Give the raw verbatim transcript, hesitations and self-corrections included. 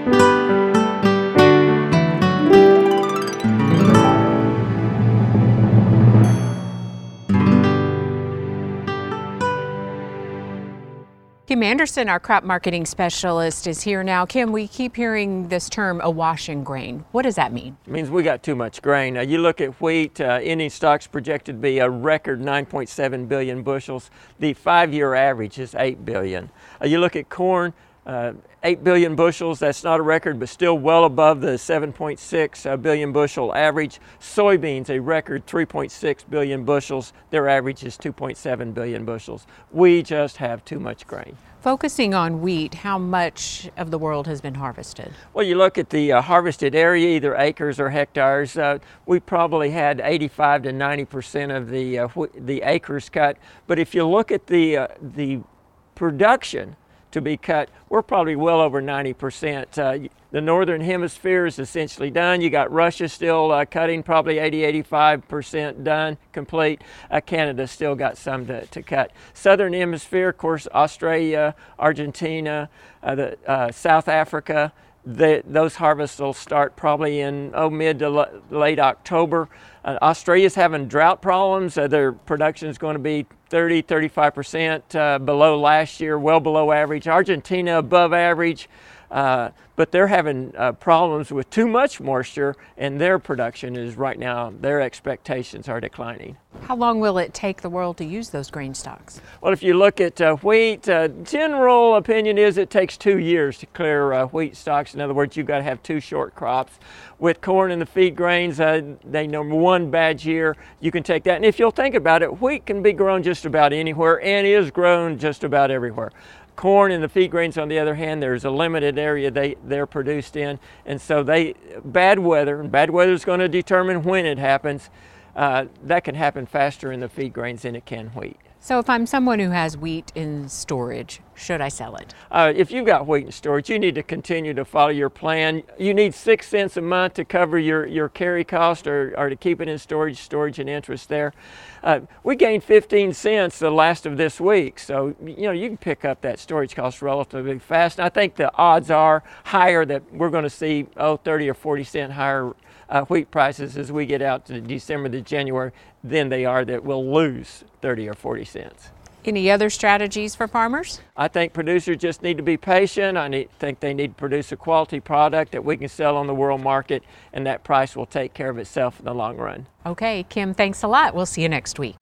Kim Anderson, our crop marketing specialist, is here now. Kim, we keep hearing this term awash in grain. What does that mean? It means we got too much grain. Uh, you look at wheat, uh, ending stocks projected to be a record nine point seven billion bushels. The five-year average is eight billion. Uh, you look at corn, uh, eight billion bushels. That's not a record, but still well above the seven point six uh, billion bushel average. Soybeans, a record three point six billion bushels. Their average is two point seven billion bushels. We just have too much grain. Focusing on wheat, how much of the world has been harvested? Well, you look at the uh, harvested area, either acres or hectares. Uh, we probably had eighty-five to ninety percent of the uh, wh- the acres cut. But if you look at the uh, the production to be cut, we're probably well over ninety percent. Uh, the northern hemisphere is essentially done. You got Russia still uh, cutting, probably eighty, eighty-five percent done, complete. Uh, Canada still got some to, to cut. Southern hemisphere, of course, Australia, Argentina, uh, the, uh, South Africa, the, those harvests will start probably in oh, mid to l- late October. Uh, Australia's having drought problems. Uh, their production is going to be thirty, thirty-five percent uh, below last year, well below average. Argentina above average, uh, but they're having uh, problems with too much moisture, and their production is right now, their expectations are declining. How long will it take the world to use those grain stocks? Well, if you look at uh, wheat, uh, general opinion is it takes two years to clear uh, wheat stocks. In other words, you've got to have two short crops. With corn and the feed grains, uh, they number one bad year, you can take that. And if you'll think about it, wheat can be grown just about anywhere and is grown just about everywhere. Corn and the feed grains, on the other hand, there's a limited area they, they're produced in. And so they, bad weather, and bad weather is going to determine when it happens. Uh, that can happen faster in the feed grains than it can wheat. So if I'm someone who has wheat in storage, should I sell it? Uh, if you've got wheat in storage, you need to continue to follow your plan. You need six cents a month to cover your, your carry cost or, or to keep it in storage, storage and interest there. Uh, we gained fifteen cents the last of this week, so you know you can pick up that storage cost relatively fast. And I think the odds are higher that we're going to see oh thirty or forty cent higher uh, wheat prices as we get out to December to January than they are that we'll lose thirty or forty cents. Any other strategies for farmers? I think producers just need to be patient. I need, think they need to produce a quality product that we can sell on the world market, and that price will take care of itself in the long run. Okay, Kim, thanks a lot. We'll see you next week.